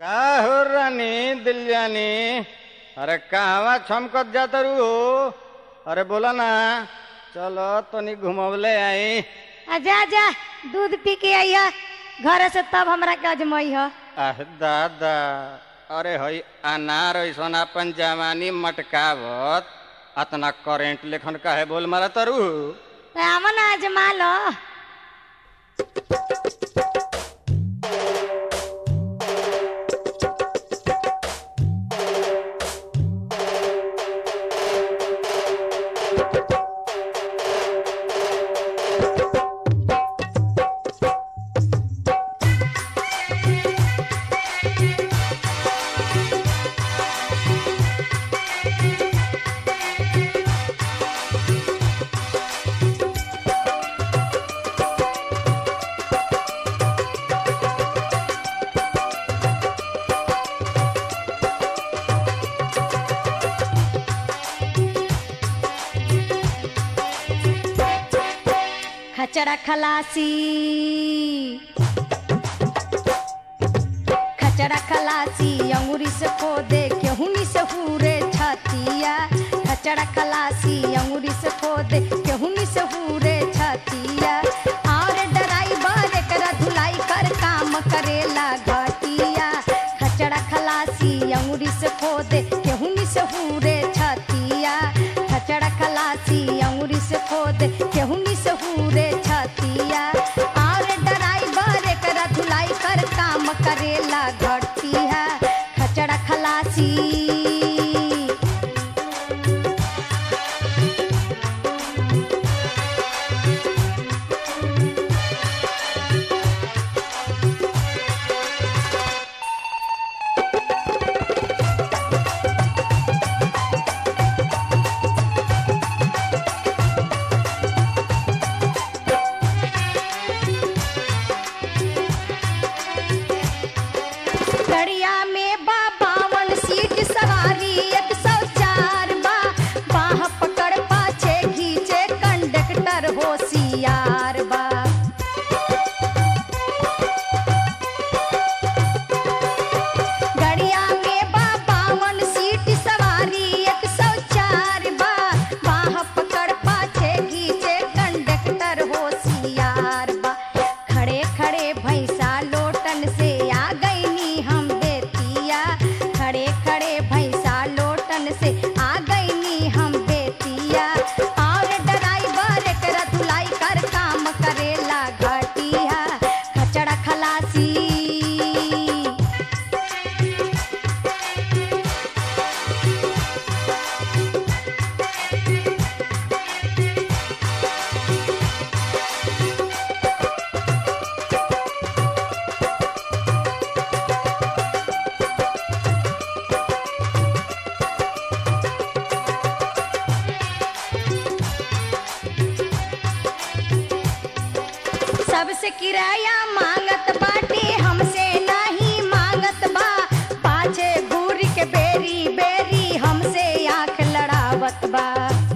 का हो रानी दिल जानी। अरे कहवा छमकत जाता रू हो। अरे बोला ना, चलो तनी घुमवले आई। जा जा दूध पी के आई है घर से, तब हमरा के अजमई है। आह दादा, अरे हई अनार ऐसा अपन जवानी मटकावत अतना करेंट लेखन काहे बोल मारा तरु। आवन अजमा लो। खचड़ा खलासी, खचड़ा खलासी अंगूरी से खोदे केहुनी से हुरे छतिया। खचड़ा खलासी अंगूरी से खोदे केहुनी से हुरे छतिया। और ड्राइवर एकरा धुलाई कर काम करेला घटिया। खचड़ा खलासी अंगूरी से खोदे केहुनी से हुरे छतिया। खचड़ा खलासी अंगूरी से खोदे केहुनी से हुरे छतिया। और ड्राइवर एकरा धुलाई कर काम करेला घटिया। खचड़ा खलासी गड़िया में बावन सीट सवारी 104 बा। बाह पकड़ पाछे घीचे कंडक्टर होशियार बा। गड़िया में बावन सीट सवारी 104 बा। बाह पकड़ पाछे घीचे कंडक्टर होशियार बा। खड़े खड़े भैंसा लोटन से आ गई हम बेतिया। खड़े खड़े भैंसा लोटन से आ गई हम बेतिया। और ड्राइवर एकरा धुलाई कर काम करेला घटिया। खचड़ा खलासी सबसे किराया मांगत बाटे, हमसे नहीं मांगत बा। पाछे घूर के बेरी बेरी हमसे आंख लड़ावत बा।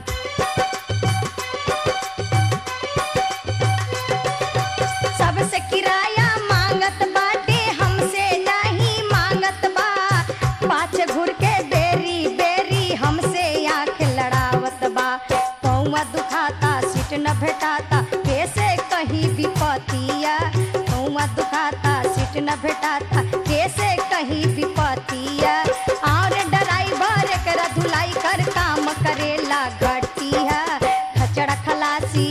सबसे किराया मांगत बाटे, हमसे नहीं मांगत बा। पाछे घूर के बेरी बेरी हमसे आंख लड़ावत बा। पौवा दुखाता सीट न भेटाता कैसे कहीं विपतिया। पौवा दुखाता सीट न भेटाता कैसे कहीं विपतिया। और ड्राइवर एकरा धुलाई कर काम करेला घटिया। खचड़ा खलासी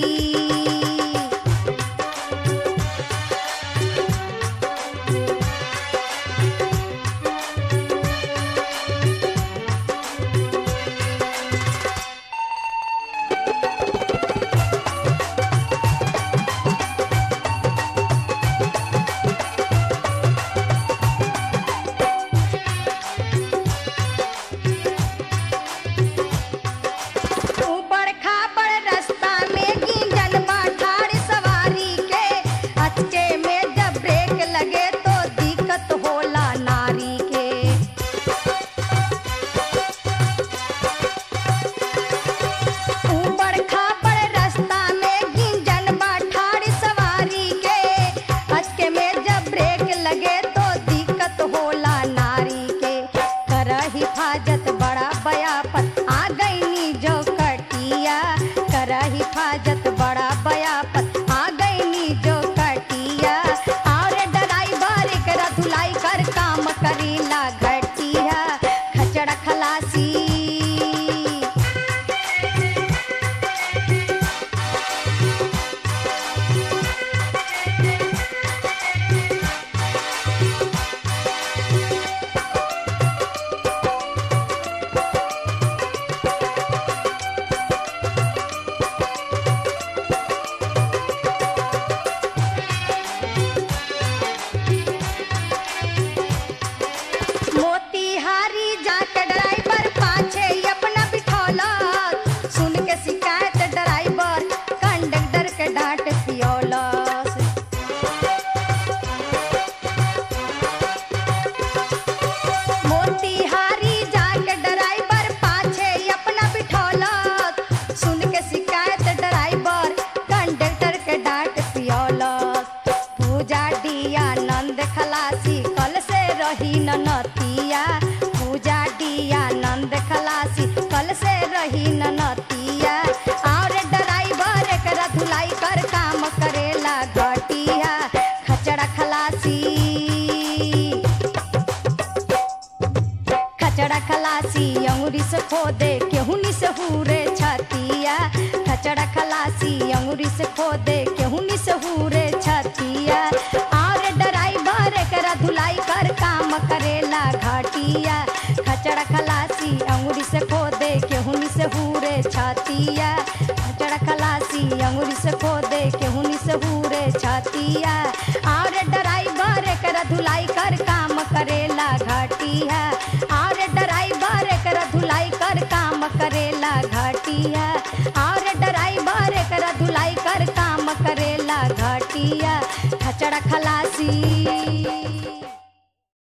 करीला घटिया खचड़ा खलासी। मोतिहारी जाके ड्राइवर पाछे अपना बिठौला, सुन के शिकायत ड्राइवर कंडक्टर के डांट पियोलस। मोतिहारी जाके ड्राइवर पाछे अपना बिठौला, सुन के शिकायत ड्राइवर कंडक्टर के डांट पियोलस। पूजा डिया नंद खलासी कल से रही न नतिया, पूजा डिया नंद खलासी कल से रही न नतिया। और ड्राइवर एकरा धुलाई कर काम करेला घटिया खचड़ा खलासी। खचड़ा खलासी अंगुरी से खोदे केहुनी से हुरे छतिया, खचड़ा खलासी अंगुरी से खोदे केहुनी से हुरे छतिया। और ड्राइवर एकरा धुलाई कर काम करेला घटिया खचड़ा खलासी अंगुरी से खोदे केहुनी से हुरे छतिया, खचड़ा खलासी अंगुरी से खोदे केहुनी से हुरे छतिया। और ड्राइवर एकरा धुलाई कर काम करेला घटिया, और ड्राइवर एकरा धुलाई कर काम करेला घटिया, और ड्राइवर एकरा धुलाई कर काम करेला घटिया खचड़ा खलासी।